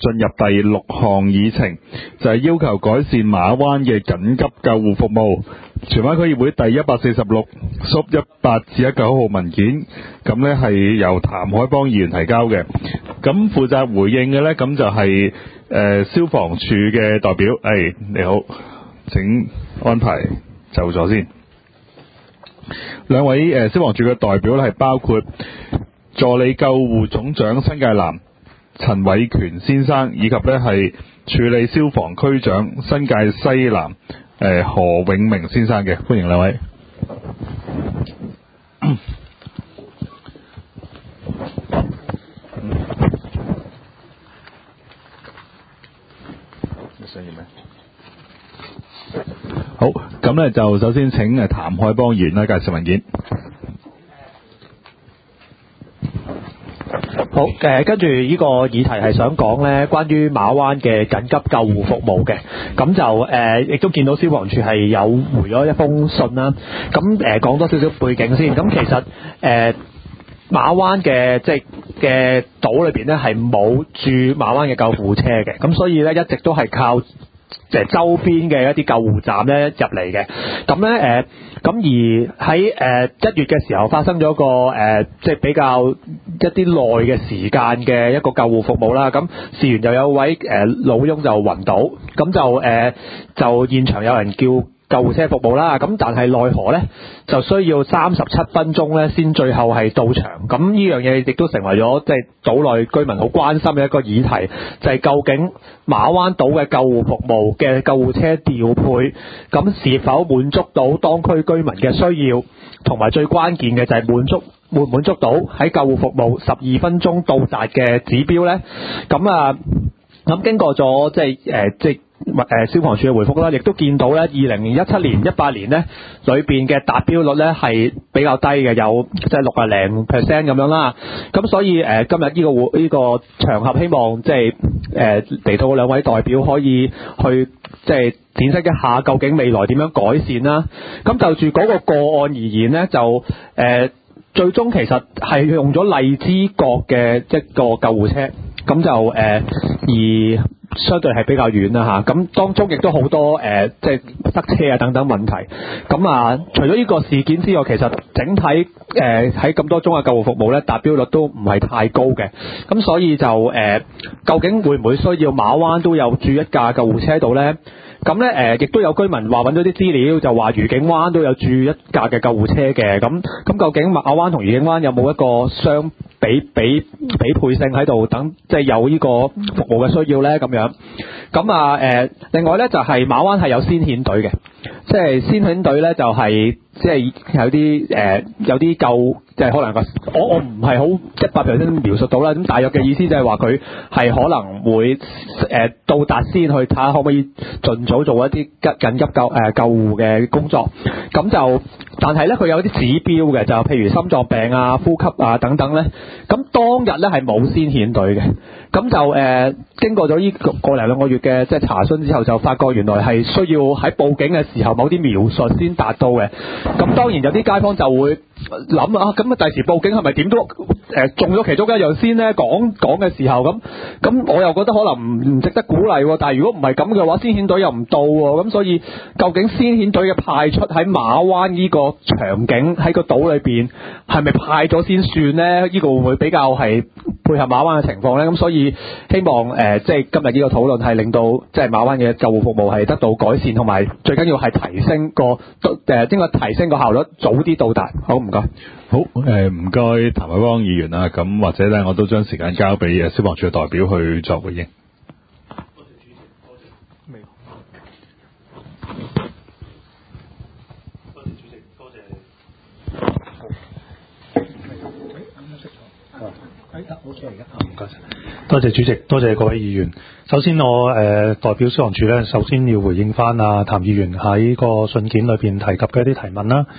進入第6項議程，就係要求改善馬灣嘅緊急救護服務。荃灣區議會第146 18/19號文件，咁呢係由譚凱邦議員提交嘅。咁負責回應嘅呢，咁就係消防處嘅代表。你好，請安排就座先。兩位消防處嘅代表呢，係包括助理救護總長新界南陳偉權先生，以及呢係處理消防區長新界西南何永明先生嘅。歡迎兩位。好，咁呢就首先請譚凱邦議員介紹文件。 好，跟住呢個議題係想講呢關於馬灣嘅緊急救護服務嘅，咁就亦都見到消防處係有回咗一封信啦。咁講多少少背景先。咁其實馬灣嘅嘅島裏邊呢係冇駐馬灣嘅救護車嘅，咁所以呢一直都係靠周邊嘅一啲救護站咧入嚟嘅。咁咧咁而喺1月嘅時候發生咗個比較一啲耐嘅時間嘅一個救護服務啦。咁事緣又有位老翁就暈倒，咁就現場有人叫救護車服務啦。咁但係奈何咧就需要37分鐘咧先最後係到場。咁呢樣嘢亦都成為咗島內居民好關心嘅一個議題，就係究竟馬灣島嘅救護服務嘅救護車調配，咁是否滿足到當區居民嘅需要，同埋最關鍵嘅就係滿唔滿足到喺救護服務12分鐘到達嘅指標呢？咁經過咗消防處嘅回覆啦，亦都見到咧2017年、18年咧裏邊嘅達標率咧係比較低嘅，有60%咁樣啦。咁所以今日呢個場合，希望嚟到兩位代表可以去展示一下究竟未來點樣改善啦。咁就住嗰個個案而言咧，就最終其實係用咗荔枝角嘅一個救護車，咁就而相對係比較遠啦嚇，咁當中亦都好多塞車啊等等問題。咁除咗呢個事件之外，其實整體喺咁多宗嘅救護服務咧達標率都唔係太高嘅。咁所以就究竟會唔會需要馬灣都有駐一架救護車喺度咧？咁咧亦都有居民話揾到啲資料，就話愉景灣都有駐一架嘅救護車嘅。咁究竟馬灣同愉景灣有冇一個相比配性喺度，等有呢個服務嘅需要咧咁樣。咁另外咧就係馬灣係有先遣隊嘅，先遣隊咧就係有啲救，可能我唔係好100%描述到啦。咁大約嘅意思就係話佢係可能會到達先去睇下可唔可以盡早做一啲緊急救護嘅工作。咁就但係咧佢有啲指標嘅，就譬如心臟病啊、呼吸啊等等咧。咁當日咧係冇先遣隊嘅。咁就經過咗呢個零兩個月嘅查詢之後，就發覺原來係需要喺報警嘅時候某啲描述先達到嘅。咁當然有啲街坊就會諗啊，咁第時報警係咪點都中咗其中一樣先呢？講嘅時候咁我又覺得可能唔值得鼓勵喎。但係如果唔係咁嘅話，先遣隊又唔到喎。咁所以究竟先遣隊嘅派出喺馬灣呢個場景喺個島裏邊係咪派咗先算呢？呢個會唔會比較係配合馬灣嘅情況呢？咁所以希望今日呢個討論係令到馬灣嘅救護服務係得到改善，同埋最緊要係提升個效率，早啲到達。好，唔該。 好，唔該譚凱邦議員啊。咁或者咧，我都將時間交俾消防處嘅代表去作回應。 多謝主席，多謝。好嘅，唔該晒。多謝主席，多謝各位議員。首先我代表消防處咧，首先要回應翻譚議員喺個信件裏邊提及嘅一啲提問啦。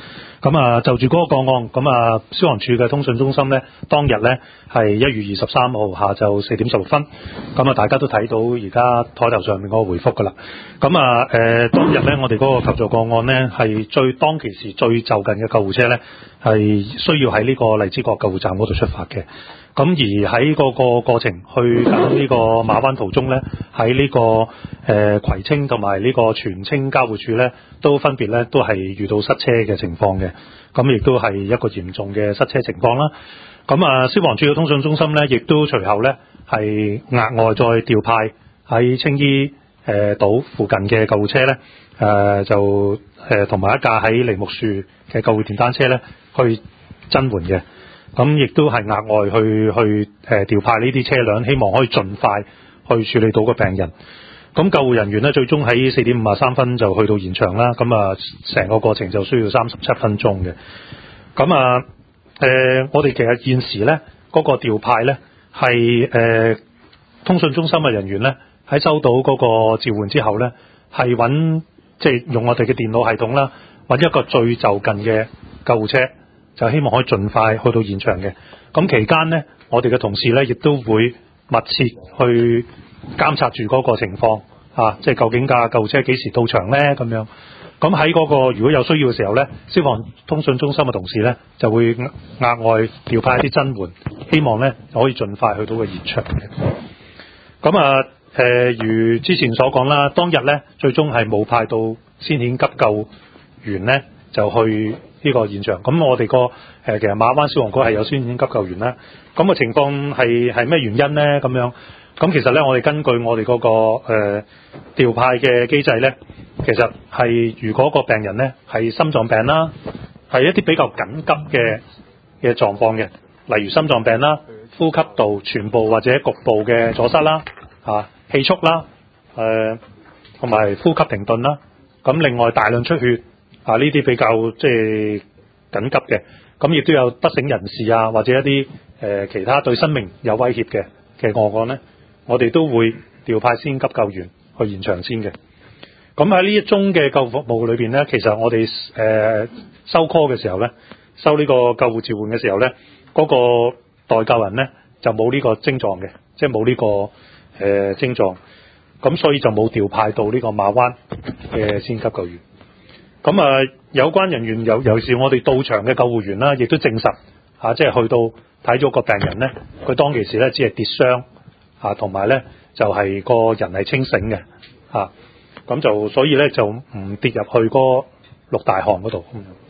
咁啊，就住嗰個個案，咁啊，消防處嘅通訊中心咧，當日咧係1月23號下晝4點16分，咁啊，大家都睇到而家台頭上面嗰個回覆噶啦。咁啊，當日咧，我哋嗰個求助個案咧，係當其時最就近嘅救護車咧，係需要喺呢個荔枝角救護站嗰度出發嘅。咁而喺嗰個過程去緊呢個馬灣途中咧，喺呢個葵青同埋呢個荃青交匯處咧，都分別咧都係遇到塞車嘅情況嘅，咁亦都係一個嚴重嘅塞車情況啦。咁啊，消防處嘅通訊中心咧，亦都隨後咧係額外再調派喺青衣島附近嘅救護車咧，同埋一架喺梨木樹嘅救護電單車咧去增援嘅。咁亦都係額外去調派呢啲車輛，希望可以盡快去處理到個病人。咁救護人員咧，最終喺4點53分就去到現場啦。咁啊，成個過程就需要37分鐘嘅。咁啊，我哋其實現時咧嗰個調派咧係通訊中心嘅人員咧喺收到嗰個召喚之後咧，係即係用我哋嘅電腦系統啦，揾一個最就近嘅救護車。就希望可以盡快去到現場嘅。咁期間呢，我哋嘅同事呢亦都會密切去監察住嗰個情況，即係究竟架救護車幾時到場呢？咁樣。咁喺嗰個如果有需要嘅時候呢，消防通訊中心嘅同事呢就會額外調派一啲增援，希望呢可以盡快去到個現場嘅。咁啊，如之前所講啦，當日呢最終係冇派到先遣急救員呢就去呢個現場。咁我哋其實馬灣消防局係有先遣急救員啦。咁嘅情況係咩原因呢？咁樣咁其實咧，我哋根據我哋嗰個調派嘅機制咧，其實係如果個病人咧係心臟病啦，係一啲比較緊急嘅狀況嘅，例如心臟病啦、呼吸道全部或者局部嘅阻塞啦、氣促啦、同埋呼吸停頓啦。咁另外大量出血。呢啲比較即係緊急嘅，咁亦都有不省人事啊，或者一啲其他對生命有威脅嘅個案呢，我哋都會調派先急救員去現場先嘅。咁喺呢一宗嘅救護服務裏邊呢，其實我哋收 call 嘅時候呢，收呢個救護召喚嘅時候呢，嗰個代救人呢就冇呢個症狀嘅，即係冇呢個症狀，咁所以就冇調派到呢個馬灣嘅先急救員。咁有關人員尤其是我哋到場嘅救護員啦，亦都證實即係去到睇咗個病人咧，佢當其時咧只係跌傷同埋咧就係個人係清醒嘅咁就所以咧就唔跌入去嗰六大項嗰度。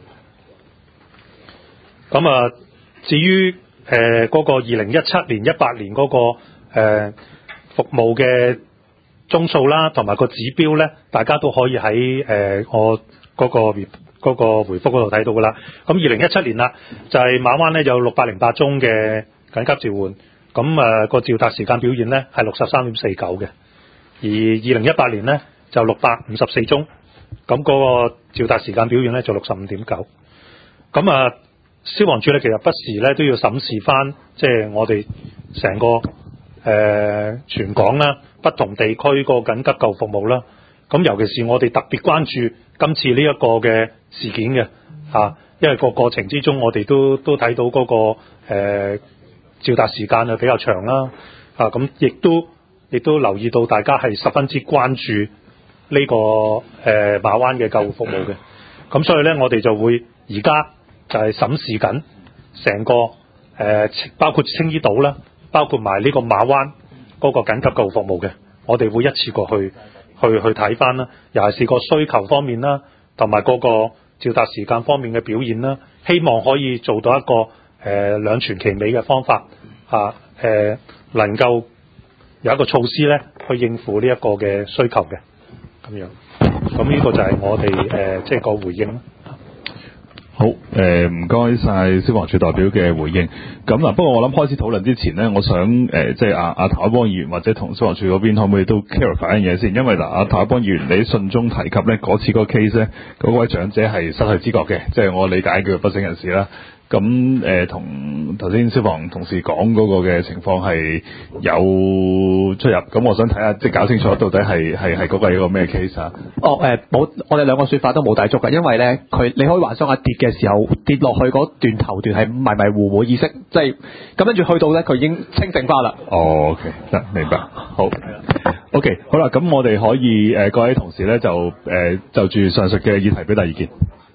咁至於嗰個2017年、18年嗰個服務嘅宗數啦，同埋個指標咧，大家都可以喺我嗰個回覆嗰度睇到噶啦。咁2017年啦，就係馬灣咧有608宗嘅緊急召喚，咁個召達時間表現咧係63.49嘅。而2018年咧就654宗，咁嗰個召達時間表現咧就65.9。咁消防處咧其實不時咧都要審視翻，即係我哋成個全港啦，不同地區個緊急救護服務啦。咁尤其是我哋特別關注今次呢一個嘅事件嘅因為個過程之中我哋都睇到嗰個召達時間比較長啦，咁亦都留意到大家係十分之關注呢個馬灣嘅救護服務嘅。咁所以咧我哋就會而家就係審視緊成個包括青衣島啦，包括埋呢個馬灣嗰個緊急救護服務嘅，我哋會一次過去睇翻啦，尤其是個需求方面啦，同埋嗰個召達時間方面嘅表現啦，希望可以做到一個兩全其美嘅方法能夠有一個措施咧去應付呢一個嘅需求嘅咁樣。咁呢個就係我哋即係個回應啦。 好，唔該晒消防處代表嘅回應。咁嗱，不過我諗開始討論之前呢，我想即係阿譚凱邦議員或者同消防處嗰邊可唔可以都 clarify 一樣嘢先？因為嗱，阿譚凱邦議員你喺信中提及呢嗰次嗰個 case 呢，嗰位長者係失去知覺嘅，即係我理解叫不省人事啦。 咁同頭先消防同事講嗰個嘅情況係有出入，咁我想睇下即係搞清楚到底係嗰個係一個咩 case 啊？ 冇，我哋兩個說法都冇抵觸嘅，因為咧你可以幻想下跌嘅時候跌落去嗰段頭段係迷迷糊糊意識，即係咁跟住去到咧佢已經清醒翻啦。 哦 ，OK， 得明白，好。OK， 好啦，咁我哋可以各位同事咧就住上述嘅議題表達意見。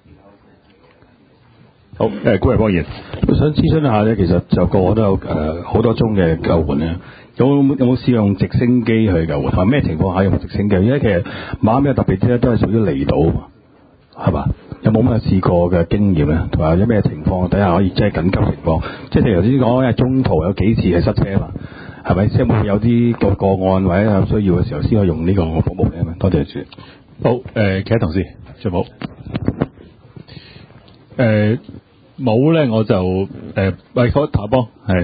好，顧維邦議員， 我想諮詢一下咧，其實就個個都有好多宗嘅救援咧，有冇試用直升機去救援？同埋咩情況下用直升機？因為其實馬咩特別啲咧，都係屬於離島，係嘛？有冇咩試過嘅經驗咧？同埋有咩情況底下可以即係緊急情況？即係譬如頭先講，因為中途有幾次係塞車嘛，係咪？即係會有啲個案或者有需要嘅時候先可以用呢個服務咧？多謝主。 好，其他同事仲冇？冇咧，我就喂，嗰塔邦係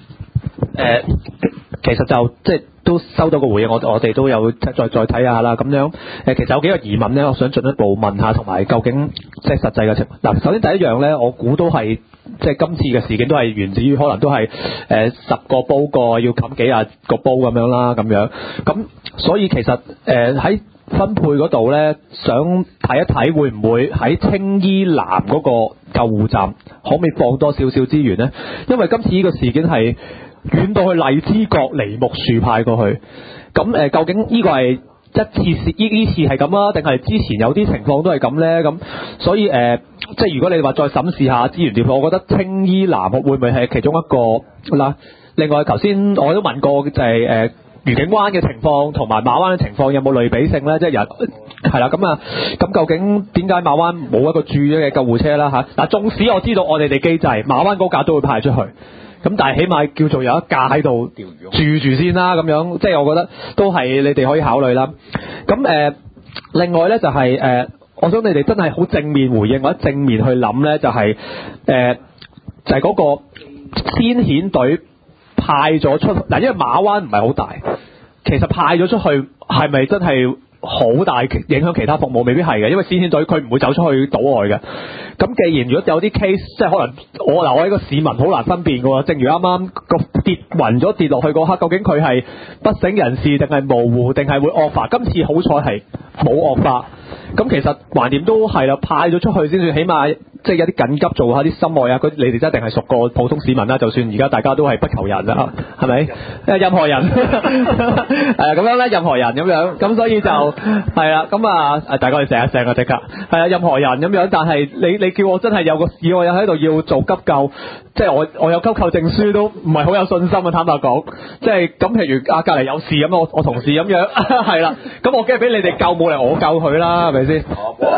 其實就即係都收到個回應，我哋都有再睇下啦。咁樣其實有幾個疑問咧，我想進一步問下，同埋究竟即係實際嘅情況。嗱，首先第一樣咧，我估都係即係今次嘅事件都係源自於可能都係10個煲過要冚幾廿個煲咁樣啦，咁樣咁，所以其實喺分配嗰度咧，想睇一睇會唔會喺青衣南嗰個救護站可唔可以放多少少資源咧？因為今次呢個事件係遠到去荔枝角梨木樹派過去，咁究竟呢個係一次呢次係咁啊，定係之前有啲情況都係咁咧？咁所以即係如果你話再審視下資源調配，我覺得青衣南會唔會係其中一個嗱？另外頭先我都問過就係愉景灣嘅情況同埋馬灣嘅情況有冇類比性咧？即係係啦，咁究竟點解馬灣冇一個駐嘅救護車啦？嚇嗱，縱使我知道我哋機制馬灣嗰架都會派出去，咁但係起碼叫做有一架喺度住先啦，咁樣即係我覺得都係你哋可以考慮啦。咁另外咧就係我想你哋真係好正面回應或者正面去諗咧，就係嗰個先遣隊派咗出嗱，因為馬灣唔係好大，其實派咗出去係咪真係好大影響其他服務？未必係嘅，因為先遣隊佢唔會走出去島外嘅。咁既然如果有啲 case，即係可能我一個市民好難分辨嘅喎。正如啱啱個跌暈咗跌落去嗰刻，究竟佢係不省人事定係模糊定係會惡化？今次好彩係冇惡化。咁其實橫掂都係啦，派咗出去先算，起碼即係有啲緊急做下啲心外啊！你哋一定係熟過普通市民啦，就算而家大家都係不求人啦，係咪？任何人咁樣咧，任何人咁樣，咁所以就係啦，咁大家可以醒一醒啊！即刻係啊，任何人咁樣，但係你叫我真係有個市我有喺度要做急救，即係我有急救證書都唔係好有信心啊！坦白講，即係咁，譬如隔離有事咁，我同事咁樣係啦，咁我梗係俾你哋救，冇嚟我救佢啦，係咪先？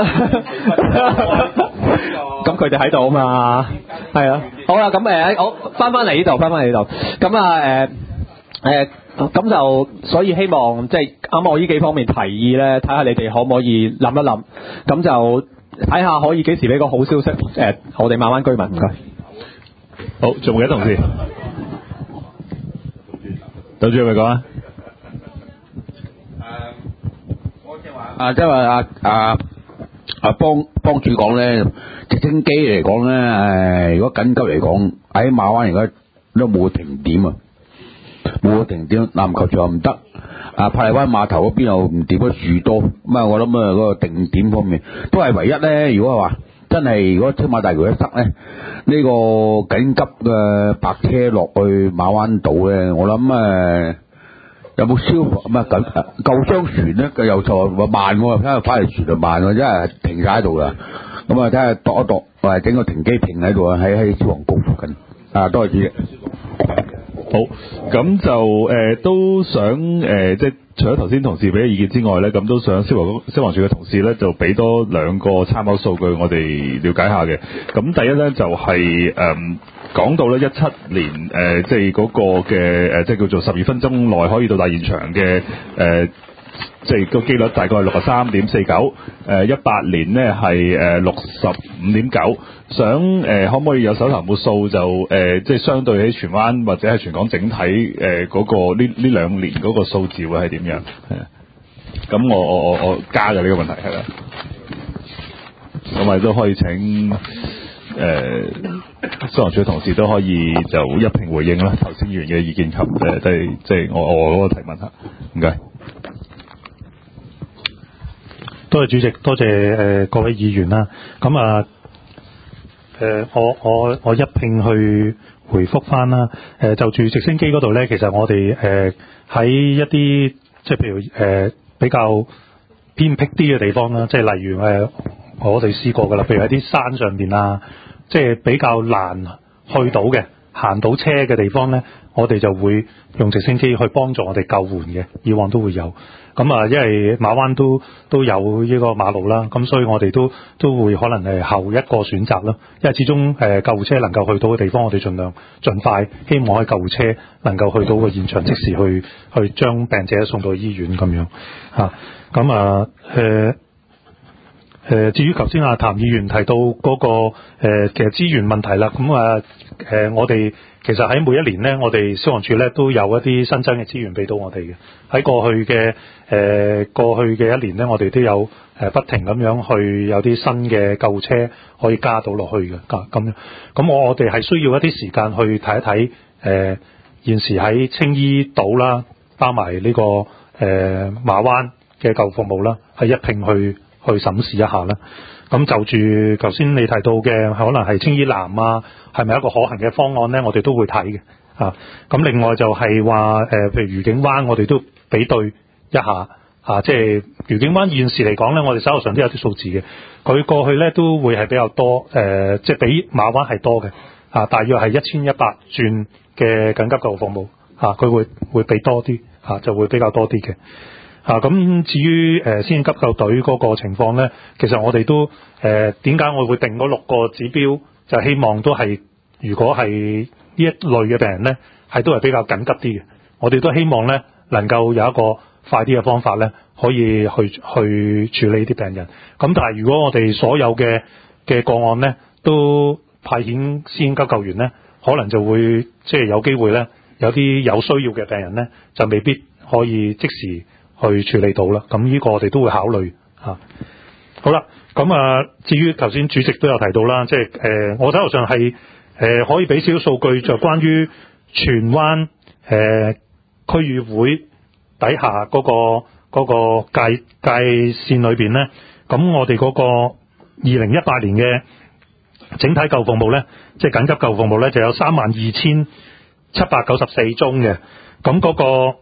咁佢哋喺度啊嘛，係啊，好啦，咁我翻嚟呢度，咁咁就所以希望即係啱我呢幾方面提議咧，睇下你哋可唔可以諗一諗，咁就睇下可以幾時俾個好消息我哋馬灣居民，唔該。 好，仲有同事，對住係咪講啊？ 我即係話即係話幫主講咧，直升機嚟講咧，如果緊急嚟講喺馬灣而家都冇停點啊，冇停點，籃球場又唔得，珀麗灣碼頭嗰邊又唔掂，嗰樹多，咁啊我諗嗰個定點方面都係唯一咧。如果係話真係如果青馬大橋一塞咧，呢個緊急嘅白車落去馬灣島咧，我諗有冇消防咁救傷船咧？佢又錯慢喎，睇下翻嚟船就慢喎，真係停晒喺度啦。咁睇下度一度，或者整個停機坪喺度啊，喺消防局附近。多謝主席。 好，咁就都想即係除咗頭先同事俾嘅意見之外咧，咁都想消防處嘅同事咧就俾多兩個參考數據我哋了解下嘅。咁第一咧就係講到咧17年即係嗰個嘅即係叫做12分鐘內可以到達現場嘅即係個機率大概係63.49， 18年呢係65.9，想可唔可以有手頭冇數就即係相對喺荃灣或者係全港整體嗰個呢兩年嗰個數字會係點樣？咁我加嘅呢個問題係啦，咁我哋都可以請消防處嘅同事都可以就一併回應啦，頭先議員嘅意見及即係我嗰個提問嚇，唔該。 多謝主席，多謝各位議員啦。咁啊我一併去回覆翻啦。就住直升機嗰度咧，其實我哋喺一啲即係譬如比較偏僻啲嘅地方啦，即係例如我哋試過噶啦，譬如喺啲山上邊啊，即係比較難去到嘅行到車嘅地方咧，我哋就會用直升機去幫助我哋救援嘅，以往都會有。咁啊，因為馬灣都有呢個馬路啦，咁所以我哋都會可能係後一個選擇啦。因為始終救護車能夠去到嘅地方，我哋盡量盡快，希望喺救護車能夠去到個現場，即時去將病者送到醫院咁樣嚇。咁啊至於頭先阿譚議員提到嗰個其實資源問題啦，咁我哋其實喺每一年呢，我哋消防處呢都有一啲新增嘅資源俾到我哋嘅。喺過去嘅一年呢，我哋都有不停咁樣去有啲新嘅救護車可以加到落去嘅咁樣。咁我哋係需要一啲時間去睇一睇現時喺青衣島啦，包埋呢個馬灣嘅救護服務啦，係一併去審視一下啦。咁就住頭先你提到嘅可能係青衣南啊，係咪一個可行嘅方案呢？我哋都會睇嘅。咁另外就係話譬如愉景灣，我哋都比對一下即係愉景灣現時嚟講呢，我哋手頭上都有啲數字嘅。佢過去呢都會係比較多即係比馬灣係多嘅大約係1100轉嘅緊急救護服務佢會比多啲就會比較多啲嘅。咁至於先急救隊嗰個情況呢，其實我哋都點解我會定嗰6個指標，就希望都係如果係呢一類嘅病人呢，係都係比較緊急啲嘅。我哋都希望呢能夠有一個快啲嘅方法呢，可以去處理啲病人。咁但係如果我哋所有嘅個案呢，都派遣先急救員呢，可能就會即係有機會呢，有啲有需要嘅病人呢，就未必可以即時去處理到啦，咁呢個我哋都會考慮好啦，咁至於頭先主席都有提到啦，即係我手頭上係可以俾少少數據，就關於荃灣區議會底下嗰個界線裏邊咧，咁我哋嗰個2018年嘅整體救護服務咧，即係緊急救護服務咧，就有32,794宗嘅，咁嗰個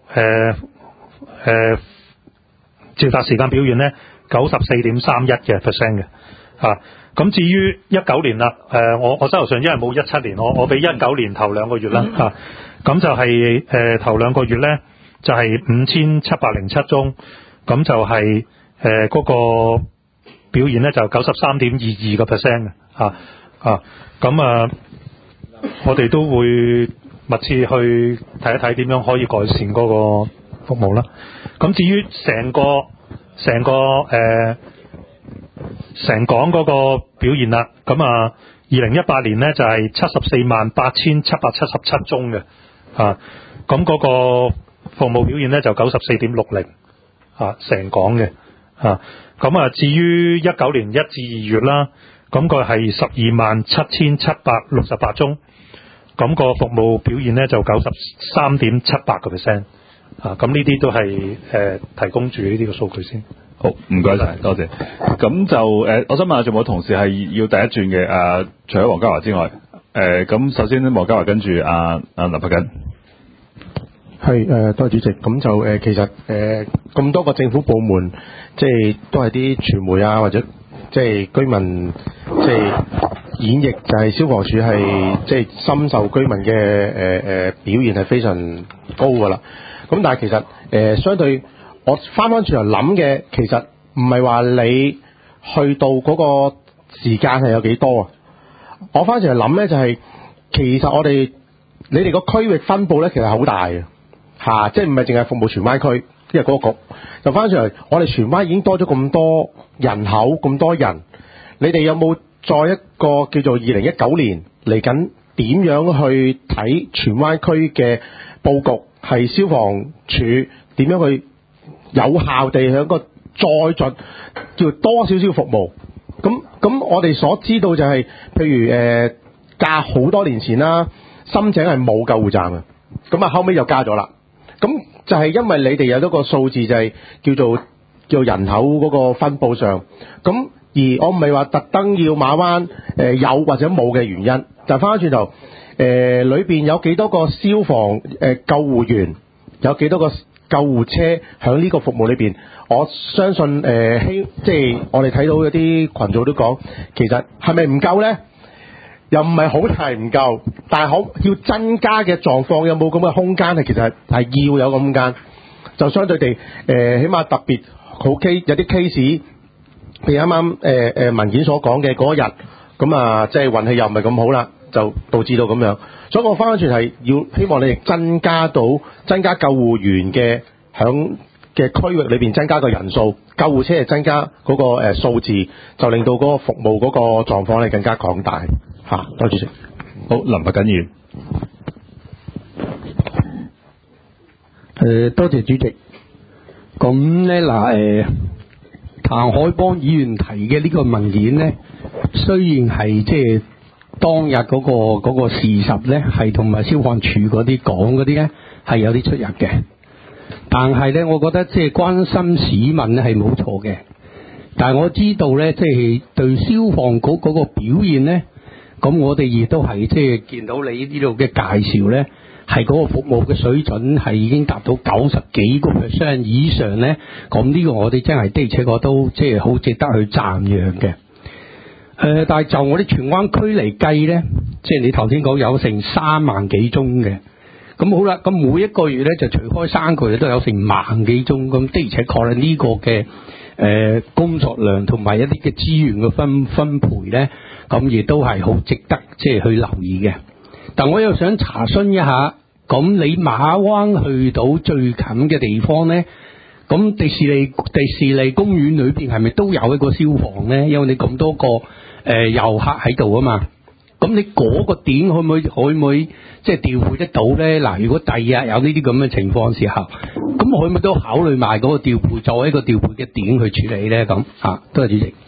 召達時間表現呢 94.31% 嘅咁至於19年啦，我手頭上因為冇17年，我俾19年頭2個月啦咁就係頭2個月呢就係5,707宗，咁就係嗰個表現呢就 93.22% 嘅咁我哋都會密切去睇一睇點樣可以改善嗰個服務啦。咁至於成港嗰個表現啦，咁2018年呢就係748777宗嘅咁嗰個服務表現呢就 94.60成港嘅咁至於19年1至2月啦，咁佢係127,768宗，咁個服務表現呢就 93.78%咁呢啲都係提供住呢啲嘅數據先。 好，唔該晒，多謝。咁就我想問下，仲有冇同事係要第一轉嘅？除咗黃家華之外，咁首先黃家華跟住林柏謹。 係多謝主席。咁就其實咁多個政府部門，即係都係啲傳媒啊，或者即係居民即係演繹，就係消防處係即係深受居民嘅表現係非常高噶啦。咁但係其實相對我翻轉頭諗嘅，其實唔係話你去到嗰個時間係有幾多啊？我翻轉頭諗咧，就係其實你哋個區域分佈咧，其實好大嘅即係唔係淨係服務荃灣區，因為嗰個局就翻轉頭，我哋荃灣已經多咗咁多人口，咁多人，你哋有冇再一個叫做2019年嚟緊點樣去睇荃灣區嘅佈局？係消防處點樣去有效地喺個再進叫多少少服務？咁我哋所知道就係、譬如架好多年前啦，深井係冇救護站嘅，咁啊後尾就加咗啦。咁就係因為你哋有一個數字就係叫人口嗰個分佈上，咁而我唔係話特登要馬灣有或者冇嘅原因，但翻返轉頭裏邊有幾多個消防救護員，有幾多個救護車喺呢個服務裏邊，我相信即係我哋睇到有啲群組都講，其實係咪唔夠呢？又唔係好係唔夠，但係要增加嘅狀況有冇咁嘅空間？其實係要有個空間，就相對地起碼特別好有啲 case，譬如啱啱文件所講嘅嗰日，咁啊即係運氣又唔係咁好啦，就導致到咁樣。所以我翻返轉係要希望你哋增加救護員嘅響嘅區域裏邊增加個人數，救護車係增加嗰個數字，就令到嗰個服務嗰個狀況係更加擴大嚇。多謝主席。 好，林柏謹議員。 多謝主席。咁咧嗱，譚凱邦議員提嘅呢個文件咧，雖然係即係當日嗰個事實咧，係同埋消防處嗰啲講嗰啲咧係有啲出入嘅，但係咧，我覺得即係關心市民咧係冇錯嘅。但係我知道咧，即係對消防局嗰個表現咧，咁我哋亦都係即係見到你呢度嘅介紹咧。係嗰個服務嘅水準係已經達到90幾個%以上咧，咁呢個我哋真係的而且確都即係好值得去讚揚嘅。但係就我哋荃灣區嚟計咧，即係你頭先講有成3萬幾宗嘅，咁好啦，咁每一個月咧就除開3個月都有成萬幾宗，咁的而且確咧呢個嘅工作量同埋一啲嘅資源嘅分配咧，咁亦都係好值得即係去留意嘅。但我又想查詢一下，咁你馬灣去到最近嘅地方呢？咁迪士尼公園裏邊係咪都有一個消防呢？因為你咁多個遊客喺度啊嘛，咁你嗰個點可唔可以即係調配得到呢？嗱，如果第二日有呢啲咁嘅情況時候，咁可唔可以都考慮埋嗰個調配作為一個調配嘅點去處理呢？咁啊，多謝主席。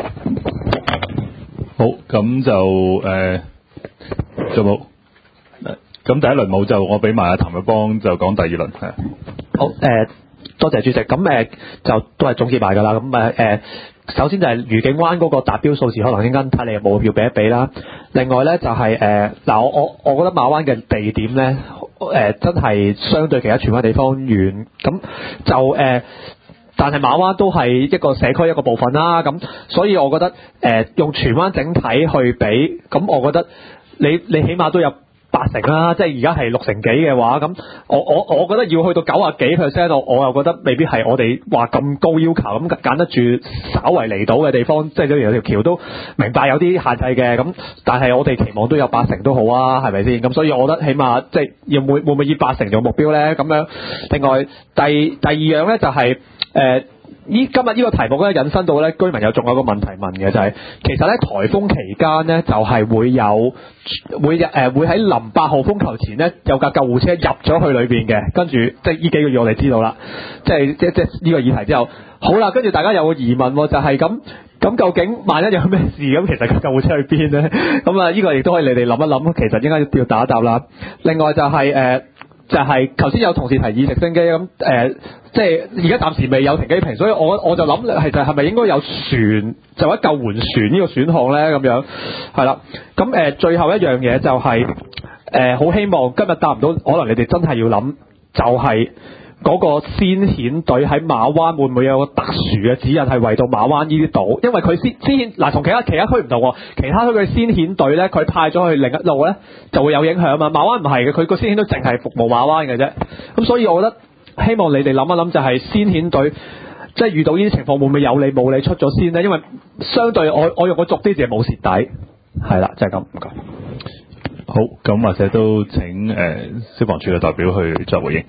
好，咁就仲冇。咁第一輪冇就我俾埋阿譚凱邦就講第二輪係。 好，多謝主席。咁就都係總結埋㗎啦。咁首先就係愉景灣嗰個達標數字，可能陣間睇你有冇要比一比啦。另外咧就係嗱，我覺得馬灣嘅地點咧真係相對其他荃灣地方遠，咁就但係馬灣都係一個社區一個部分啦。咁所以我覺得用荃灣整體去比，咁我覺得你起碼都有80%啦，即係而家係60%幾嘅話，咁我覺得要去到90幾%，我又覺得未必係我哋話咁高要求，咁揀得住稍為離島嘅地方，即係例如有條橋都明白有啲限制嘅，咁但係我哋期望都有80%都好啊，係咪先？咁所以我覺得起碼即係會唔會以80%做目標咧？咁樣，另外第二樣咧就係今日呢個題目咧引申到咧，居民仲有個問題問嘅就係、其實咧颱風期間咧就係會喺臨8號風球前咧有架救護車入咗去裏邊嘅，跟住即係呢幾個月我哋知道啦，即係呢個議題之後，好啦，跟住大家有個疑問就係咁究竟萬一有咩事咁，其實個救護車去邊咧？咁啊呢個亦都可以你哋諗一諗，其實應該要答一答啦。另外就係頭先有同事提議直升機咁即係而家暫時未有停機坪，所以我就諗係咪應該有船就或者救援船呢個選項咧？咁樣係啦。咁最後一樣嘢就係好希望今日答唔到，可能你哋真係要諗，就係嗰個先遣隊喺馬灣會唔會有個特殊嘅指引係為到馬灣呢啲島？因為佢先遣嗱同其他區唔同喎，其他區嘅先遣隊咧，佢派咗去另一路咧就會有影響啊嘛。馬灣唔係嘅，佢個先遣隊淨係服務馬灣嘅啫。咁所以我覺得希望你哋諗一諗，就係先遣隊即係遇到呢啲情況會唔會有理冇理出咗先呢？因為相對我用個俗啲字係冇蝕底，係啦，就係咁。唔該。 好，咁或者都請消防處嘅代表去作回應。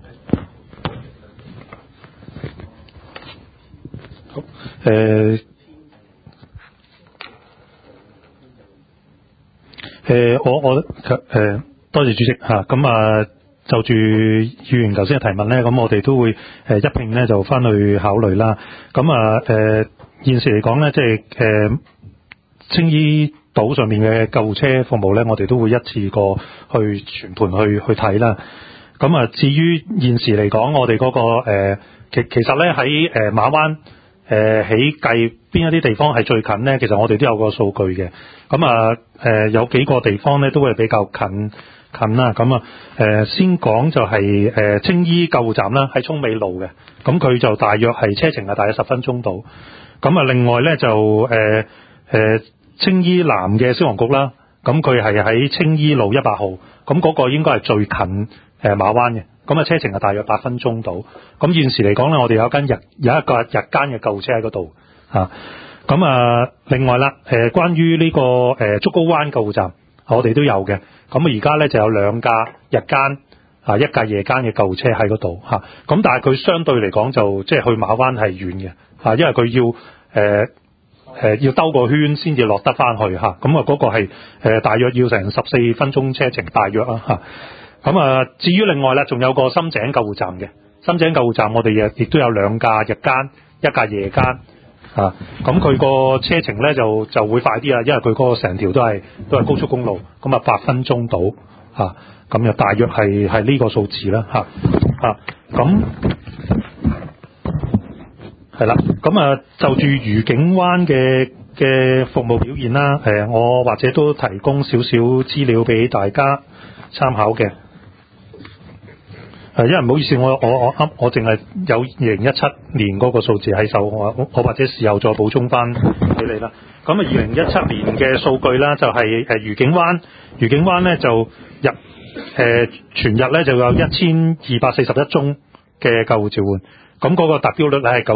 好，我多謝主席嚇，咁就住議員頭先嘅提問咧，咁我哋都會一併咧就翻去考慮啦。咁現時嚟講咧，即係青衣島上面嘅救護車服務咧，我哋都會一次過去全盤去睇啦。咁啊，至於現時嚟講，我哋嗰個其實咧喺馬灣起計邊一啲地方係最近咧，其實我哋都有個數據嘅。咁啊有幾個地方咧都會比較近啦。咁啊先講就係青衣救護站啦，喺涌尾路嘅。咁佢就大約係車程係大約10分鐘到。咁啊另外咧就青衣南嘅消防局啦，咁佢係喺青衣路100號，咁嗰個應該係最近馬灣嘅。咁啊車程係大約8分鐘到。咁現時嚟講咧，我哋有一個日間嘅救護車喺嗰度嚇。咁啊另外啦，關於呢個竹篙灣救護站，我哋都有嘅。咁而家咧就有2架日間1架夜間嘅救護車喺嗰度嚇。咁但係佢相對嚟講就即係去馬灣係遠嘅嚇，因為佢要兜個圈先至落得翻去嚇。咁啊嗰個係大約要成14分鐘車程大約啦嚇。咁啊至於另外咧，仲有個深井救護站嘅。深井救護站我哋亦都有2架日間1架夜間嚇。咁佢個車程咧就會快啲啊，因為佢嗰個成條都係高速公路，咁啊8分鐘到嚇。咁就大約係呢個數字啦嚇。咁係啦。咁啊就住愉景灣嘅服務表現啦，我或者都提供少少資料俾大家參考嘅。因為唔好意思，我淨係有2017年嗰個數字喺手，我或者事後再補充翻俾你啦。咁啊2017年嘅數據啦，就係愉景灣咧就全日咧就有1241宗嘅救護召喚，咁嗰個達標率係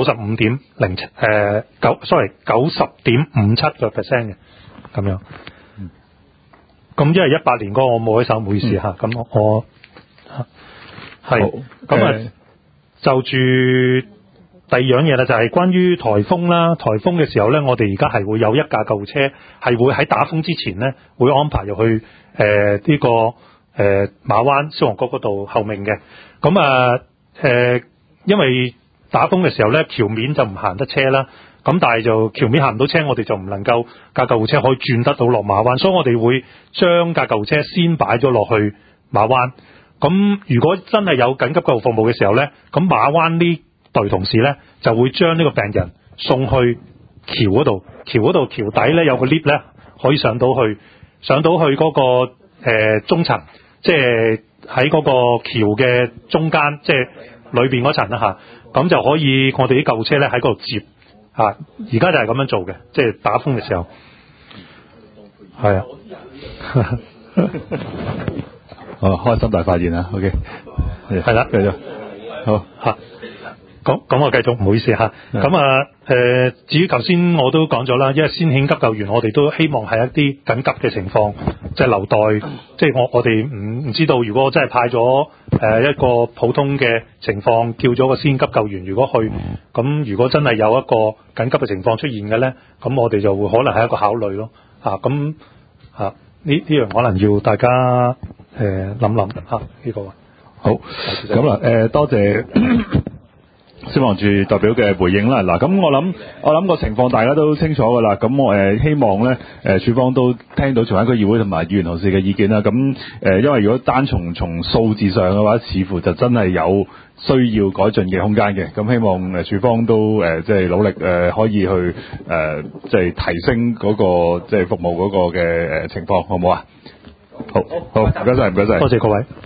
90.57% 嘅咁樣。咁因為18年嗰個我冇喺手，唔好意思嚇。咁我係咁啊，就住第二樣嘢啦，就係關於颱風啦。颱風嘅時候咧，我哋而家係會有1架救護車係會喺打風之前咧，會安排入去呢個馬灣消防局嗰度候命嘅。咁啊因為打風嘅時候咧，橋面就唔行得車啦。咁但係就橋面行唔到車，我哋就唔能夠架救護車可以轉得到落馬灣，所以我哋會將架救護車先擺咗落去馬灣。咁如果真係有緊急救護服務嘅時候咧，咁馬灣呢隊同事咧就會將呢個病人送去橋嗰度，橋底咧有個 lift 咧可以上到去嗰個中層，即係喺嗰個橋嘅中間，即係裏邊嗰層啦嚇。咁就可以我哋啲救護車咧喺嗰度接嚇。而家就係咁樣做嘅，即係打風嘅時候。係啊。 開心大發現啊 ，OK， 係啦， 繼續，好嚇。咁我繼續，唔好意思嚇。咁啊至於頭先我都講咗啦，因為先遣急救員我哋都希望係一啲緊急嘅情況，即係留待，即係我哋唔知道，如果真係派咗一個普通嘅情況，叫咗個先急救員如果去，咁如果真係有一個緊急嘅情況出現嘅咧，咁我哋就會可能係一個考慮咯。咁呢樣可能要大家諗呢個。 好，咁啦，多謝消防處代表嘅回應啦。嗱，咁我諗個情況大家都清楚㗎啦。咁我希望咧處方都聽到荃灣區議會同埋議員同事嘅意見啦。咁因為如果單從數字上嘅話，似乎就真係有需要改進嘅空間嘅。咁希望處方都即係努力可以去即係提升嗰個即係服務嗰個嘅情況，好唔好啊？好，唔該晒， 多謝各位。